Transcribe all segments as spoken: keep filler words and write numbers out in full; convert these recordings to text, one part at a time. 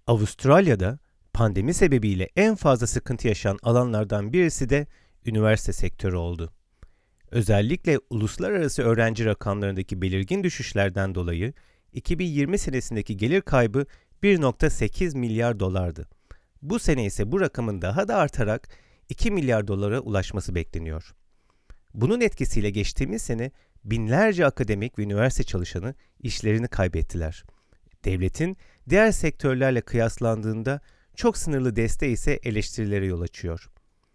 Avustralya'da pandemi sebebiyle en fazla sıkıntı yaşayan alanlardan birisi de üniversite sektörü oldu. Özellikle uluslararası öğrenci rakamlarındaki belirgin düşüşlerden dolayı iki bin yirmi senesindeki gelir kaybı bir virgül sekiz milyar dolardı. Bu sene ise bu rakamın daha da artarak iki milyar dolara ulaşması bekleniyor. Bunun etkisiyle geçtiğimiz sene binlerce akademik ve üniversite çalışanı işlerini kaybettiler. Devletin diğer sektörlerle kıyaslandığında çok sınırlı desteği ise eleştirilere yol açıyor.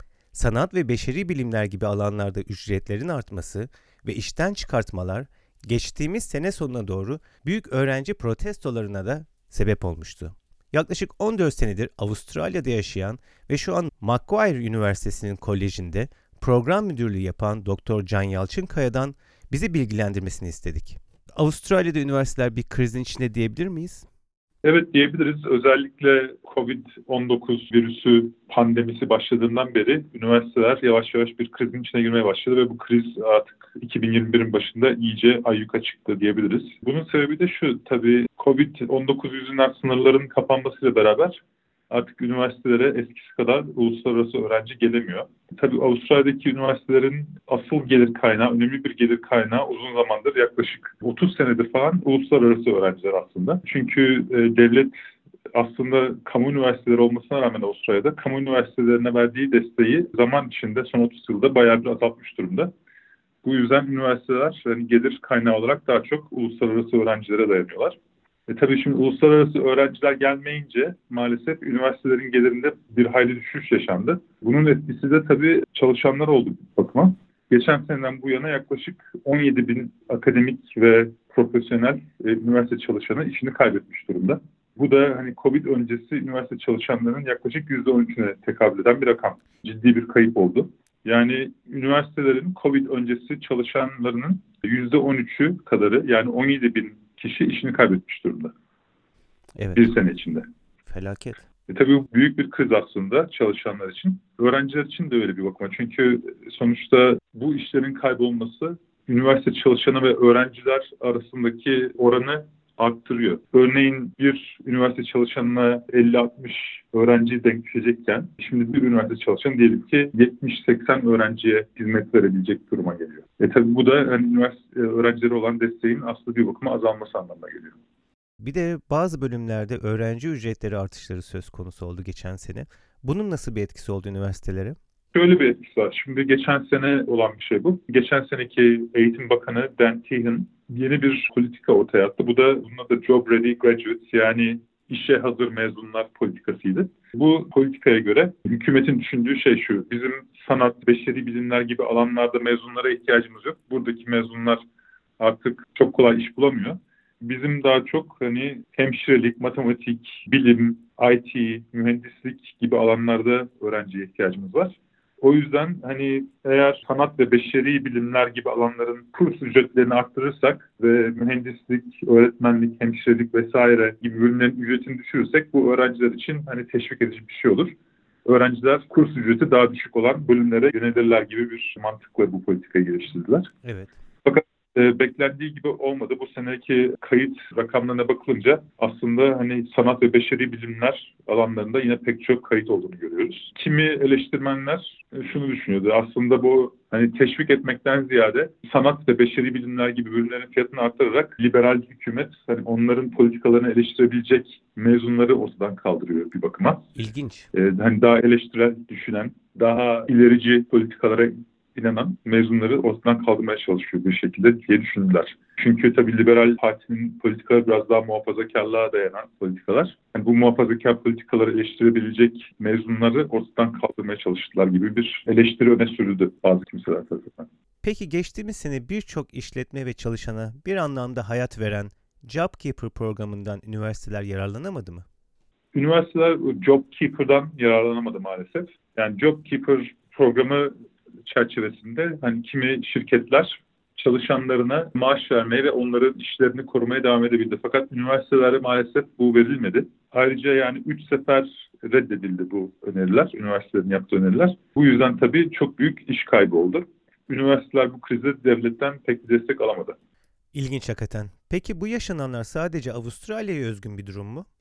Sanat ve beşeri bilimler gibi alanlarda ücretlerin artması ve işten çıkartmalar geçtiğimiz sene sonuna doğru büyük öğrenci protestolarına da sebep olmuştu. Yaklaşık on dört senedir Avustralya'da yaşayan ve şu an Macquarie Üniversitesi'nin kolejinde program müdürlüğü yapan Doktor Can Yalçınkaya'dan bizi bilgilendirmesini istedik. Avustralya'da üniversiteler bir krizin içinde diyebilir miyiz? Evet diyebiliriz. Özellikle kovid on dokuz virüsü pandemisi başladığından beri üniversiteler yavaş yavaş bir krizin içine girmeye başladı ve bu kriz artık iki bin yirmi birin başında iyice ayyuka çıktı diyebiliriz. Bunun sebebi de şu, tabii kovid on dokuz yüzünden sınırların kapanmasıyla beraber artık üniversitelere eskisi kadar uluslararası öğrenci gelemiyor. Tabii Avustralya'daki üniversitelerin asıl gelir kaynağı, önemli bir gelir kaynağı uzun zamandır yaklaşık otuz senedir falan uluslararası öğrenciler aslında. Çünkü e, devlet aslında kamu üniversiteleri olmasına rağmen Avustralya'da kamu üniversitelerine verdiği desteği zaman içinde son otuz yılda bayağı bir azaltmış durumda. Bu yüzden üniversiteler yani gelir kaynağı olarak daha çok uluslararası öğrencilere dayanıyorlar. E tabii şimdi uluslararası öğrenciler gelmeyince maalesef üniversitelerin gelirinde bir hayli düşüş yaşandı. Bunun etkisi de tabii çalışanlar oldu bir bakıma. Geçen seneden bu yana yaklaşık on yedi bin akademik ve profesyonel e, üniversite çalışanı işini kaybetmiş durumda. Bu da hani Covid öncesi üniversite çalışanlarının yaklaşık yüzde on üçüne tekabül eden bir rakam. Ciddi bir kayıp oldu. Yani üniversitelerin Covid öncesi çalışanlarının yüzde on üçü kadarı, yani on yedi bin kişi işini kaybetmiş durumda. Evet. Bir sene içinde. Felaket. E tabii bu büyük bir kriz aslında çalışanlar için. Öğrenciler için de öyle bir bakıma. Çünkü sonuçta bu işlerin kaybolması üniversite çalışanı ve öğrenciler arasındaki oranı arttırıyor. Örneğin bir üniversite çalışanına elli altmış öğrenci denk düşecekken şimdi bir üniversite çalışanı diyelim ki yetmiş seksen öğrenciye hizmet verebilecek duruma geliyor. E tabii bu da yani üniversite öğrencileri olan desteğin aslında bir bakıma azalması anlamına geliyor. Bir de bazı bölümlerde öğrenci ücretleri artışları söz konusu oldu geçen sene. Bunun nasıl bir etkisi oldu üniversitelere? Şöyle bir etkisi var. Şimdi geçen sene olan bir şey bu. Geçen seneki Eğitim Bakanı Dan Tehan yeni bir politika ortaya attı. Bu da bunun adı Job Ready Graduates, yani işe hazır mezunlar politikasıydı. Bu politikaya göre hükümetin düşündüğü şey şu: bizim sanat, beşeri bilimler gibi alanlarda mezunlara ihtiyacımız yok. Buradaki mezunlar artık çok kolay iş bulamıyor. Bizim daha çok hani hemşirelik, matematik, bilim, I T, mühendislik gibi alanlarda öğrenciye ihtiyacımız var. O yüzden hani eğer sanat ve beşeri bilimler gibi alanların kurs ücretlerini arttırırsak ve mühendislik, öğretmenlik, hemşirelik vesaire gibi bölümlerin ücretini düşürürsek bu öğrenciler için hani teşvik edici bir şey olur. Öğrenciler kurs ücreti daha düşük olan bölümlere yönelirler gibi bir mantıkla bu politikayı geliştirdiler. Evet. Fakat e, beklendiği gibi olmadı. Bu seneki kayıt rakamlarına bakılınca aslında hani sanat ve beşeri bilimler alanlarında yine pek çok kayıt olduğunu görüyoruz. Kimi eleştirmenler e, şunu düşünüyordu: aslında bu hani teşvik etmekten ziyade sanat ve beşeri bilimler gibi bölümlerin fiyatını arttırarak liberal hükümet hani onların politikalarını eleştirebilecek mezunları ortadan kaldırıyor bir bakıma. İlginç. E, hani daha eleştirel düşünen, daha ilerici politikalara inanan mezunları ortadan kaldırmaya çalışıyor bir şekilde diye düşündüler. Çünkü tabii Liberal Parti'nin politikaları biraz daha muhafazakarlığa dayanan politikalar. Yani bu muhafazakar politikaları eleştirebilecek mezunları ortadan kaldırmaya çalıştılar gibi bir eleştiri öne sürüldü bazı kimseler tarafından. Peki geçtiğimiz sene birçok işletme ve çalışana bir anlamda hayat veren JobKeeper programından üniversiteler yararlanamadı mı? Üniversiteler JobKeeper'dan yararlanamadı maalesef. Yani JobKeeper programı çerçevesinde hani kimi şirketler çalışanlarına maaş vermeye ve onların işlerini korumaya devam edebildi. Fakat üniversitelere maalesef bu verilmedi. Ayrıca yani üç sefer reddedildi bu öneriler, üniversitelerin yaptığı öneriler. Bu yüzden tabii çok büyük iş kaybı oldu. Üniversiteler bu krize devletten pek bir destek alamadı. İlginç hakikaten. Peki bu yaşananlar sadece Avustralya'ya özgün bir durum mu?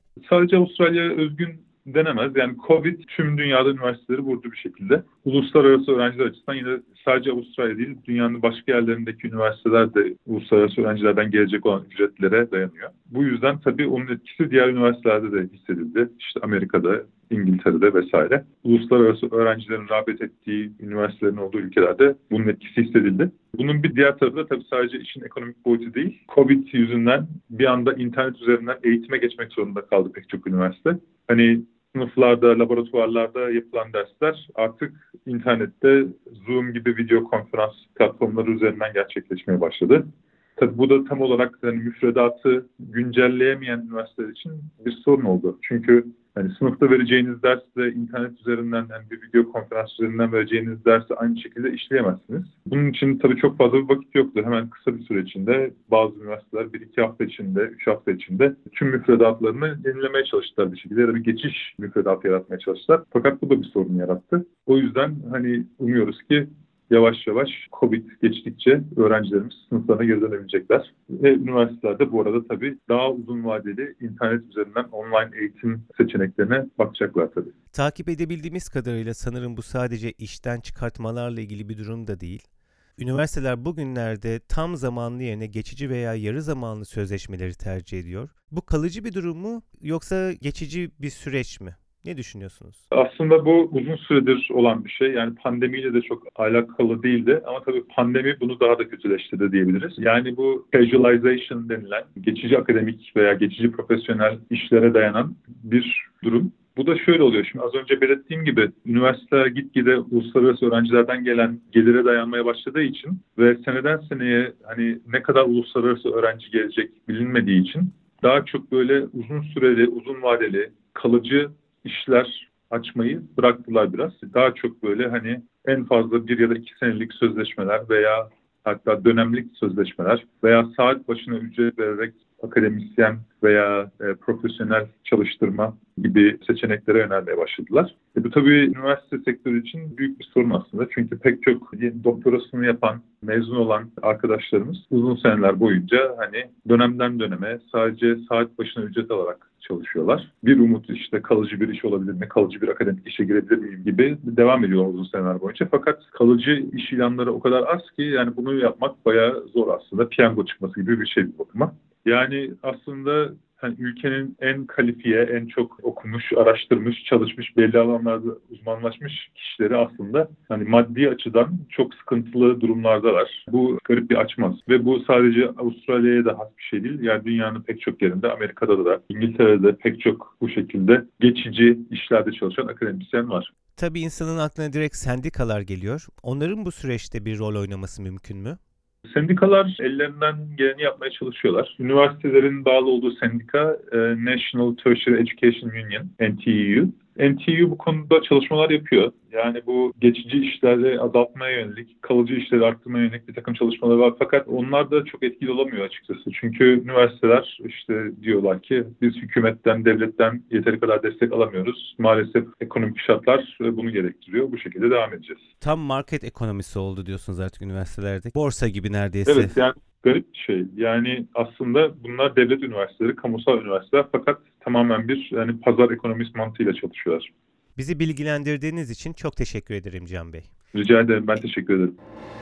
Sadece Avustralya'ya özgün denemez. Yani Covid tüm dünyada üniversiteleri vurdu bir şekilde. Uluslararası öğrenciler açısından yine sadece Avustralya değil, dünyanın başka yerlerindeki üniversiteler de uluslararası öğrencilerden gelecek olan ücretlere dayanıyor. Bu yüzden tabii onun etkisi diğer üniversitelerde de hissedildi. İşte Amerika'da, İngiltere'de vesaire. Uluslararası öğrencilerin rağbet ettiği üniversitelerin olduğu ülkelerde bunun etkisi hissedildi. Bunun bir diğer tarafı da tabii sadece işin ekonomik boyutu değil. Covid yüzünden bir anda internet üzerinden eğitime geçmek zorunda kaldı pek çok üniversite. Hani sınıflarda, laboratuvarlarda yapılan dersler artık internette Zoom gibi video konferans platformları üzerinden gerçekleşmeye başladı. Tabii bu da tam olarak yani müfredatı güncelleyemeyen üniversiteler için bir sorun oldu. Çünkü hani sınıfta vereceğiniz dersi internet üzerinden, yani bir video konferans üzerinden vereceğiniz dersi aynı şekilde işleyemezsiniz. Bunun için tabii çok fazla bir vakit yoktu. Hemen kısa bir süre içinde bazı üniversiteler bir iki hafta içinde, üç hafta içinde tüm müfredatlarını yenilemeye çalıştılar bir şekilde ya da bir geçiş müfredatı yaratmaya çalıştılar. Fakat bu da bir sorun yarattı. O yüzden hani umuyoruz ki yavaş yavaş Covid geçtikçe öğrencilerimiz sınıflarına geri dönebilecekler. Ve üniversitelerde bu arada tabii daha uzun vadeli internet üzerinden online eğitim seçeneklerine bakacaklar tabii. Takip edebildiğimiz kadarıyla sanırım bu sadece işten çıkartmalarla ilgili bir durum da değil. Üniversiteler bugünlerde tam zamanlı yerine geçici veya yarı zamanlı sözleşmeleri tercih ediyor. Bu kalıcı bir durum mu yoksa geçici bir süreç mi? Ne düşünüyorsunuz? Aslında bu uzun süredir olan bir şey. Yani pandemiyle de çok alakalı değildi ama tabii pandemi bunu daha da kötüleştirdi diyebiliriz. Yani bu casualization denilen geçici akademik veya geçici profesyonel işlere dayanan bir durum. Bu da şöyle oluyor. Şimdi az önce belirttiğim gibi üniversiteler gitgide uluslararası öğrencilerden gelen gelire dayanmaya başladığı için ve seneden seneye hani ne kadar uluslararası öğrenci gelecek bilinmediği için daha çok böyle uzun süreli, uzun vadeli, kalıcı işler açmayı bıraktılar biraz. Daha çok böyle hani en fazla bir ya da iki senelik sözleşmeler veya hatta dönemlik sözleşmeler veya saat başına ücret vererek akademisyen veya e, profesyonel çalıştırma gibi seçeneklere yönelmeye başladılar. E, bu tabii üniversite sektörü için büyük bir sorun aslında. Çünkü pek çok doktorasını yapan, mezun olan arkadaşlarımız uzun seneler boyunca hani dönemden döneme sadece saat başına ücret alarak çalışıyorlar. Bir umut işte kalıcı bir iş olabilir mi, kalıcı bir akademik işe girebilir miyim gibi devam ediyorlar uzun seneler boyunca. Fakat kalıcı iş ilanları o kadar az ki yani bunu yapmak bayağı zor aslında. Piyango çıkması gibi bir şey bir bakıma. Yani aslında hani ülkenin en kalifiye, en çok okumuş, araştırmış, çalışmış, belli alanlarda uzmanlaşmış kişileri aslında hani maddi açıdan çok sıkıntılı durumlardalar. Bu garip bir açmaz. Ve bu sadece Avustralya'ya da has bir şey değil. Yani dünyanın pek çok yerinde, Amerika'da da, İngiltere'de pek çok bu şekilde geçici işlerde çalışan akademisyen var. Tabii insanın aklına direkt sendikalar geliyor. Onların bu süreçte bir rol oynaması mümkün mü? Sendikalar ellerinden geleni yapmaya çalışıyorlar. Üniversitelerin bağlı olduğu sendika National Tertiary Education Union, N T E U. N T U bu konuda çalışmalar yapıyor. Yani bu geçici işleri azaltmaya yönelik, kalıcı işleri arttırmaya yönelik bir takım çalışmalar var. Fakat onlar da çok etkili olamıyor açıkçası. Çünkü üniversiteler işte diyorlar ki biz hükümetten, devletten yeteri kadar destek alamıyoruz. Maalesef ekonomik şartlar bunu gerektiriyor. Bu şekilde devam edeceğiz. Tam market ekonomisi oldu diyorsunuz artık üniversitelerde. Borsa gibi neredeyse. Evet yani garip bir şey. Yani aslında bunlar devlet üniversiteleri, kamusal üniversiteler fakat tamamen bir yani pazar ekonomisi mantığıyla çalışıyorlar. Bizi bilgilendirdiğiniz için çok teşekkür ederim Can Bey. Rica ederim. Ben teşekkür ederim.